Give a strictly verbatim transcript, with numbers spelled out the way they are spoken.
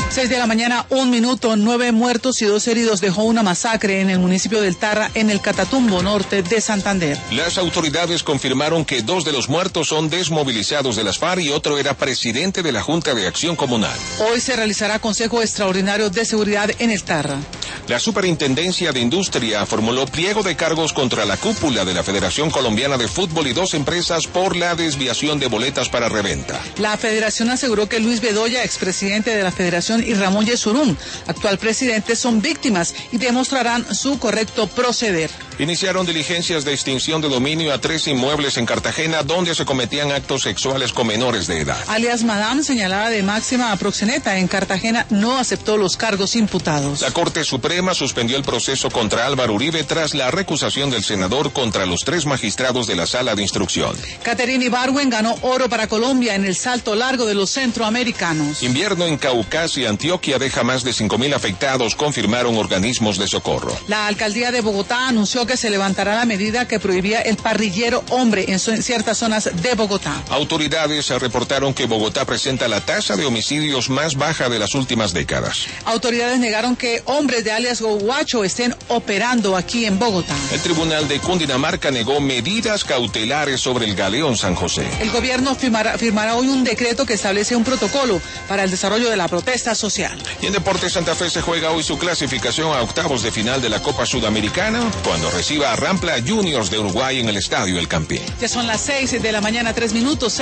Seis de la mañana, un minuto, nueve muertos y dos heridos dejó una masacre en el municipio del Tarra, en el Catatumbo norte de Santander. Las autoridades confirmaron que dos de los muertos son desmovilizados de las FARC y otro era presidente de la Junta de Acción Comunal. Hoy se realizará Consejo Extraordinario de Seguridad en el Tarra. La Superintendencia de Industria formuló pliego de cargos contra la cúpula de la Federación Colombiana de Fútbol y dos empresas por la desviación de boletas para reventa. La Federación aseguró que Luis Bedoya, expresidente de la Federación, y Ramón Yesurún, actual presidente, son víctimas y demostrarán su correcto proceder. Iniciaron diligencias de extinción de dominio a tres inmuebles en Cartagena donde se cometían actos sexuales con menores de edad. Alias Madame, señalada de máxima proxeneta en Cartagena, no aceptó los cargos imputados. La Corte Suprema suspendió el proceso contra Álvaro Uribe tras la recusación del senador contra los tres magistrados de la Sala de Instrucción. Caterina Ibargüen ganó oro para Colombia en el salto largo de los centroamericanos. Invierno en Caucasia y Antioquia deja más de cinco mil afectados, confirmaron organismos de socorro. La alcaldía de Bogotá anunció que se levantará la medida que prohibía el parrillero hombre en, so en ciertas zonas de Bogotá. Autoridades reportaron que Bogotá presenta la tasa de homicidios más baja de las últimas décadas. Autoridades negaron que hombres de alias Guacho estén operando aquí en Bogotá. El Tribunal de Cundinamarca negó medidas cautelares sobre el galeón San José. El gobierno firmará, firmará hoy un decreto que establece un protocolo para el desarrollo de la protesta social. Y en Deportes Santa Fe se juega hoy su clasificación a octavos de final de la Copa Sudamericana cuando reciba a Rampla Juniors de Uruguay en el Estadio El Campín. Ya son las seis de la mañana, tres minutos.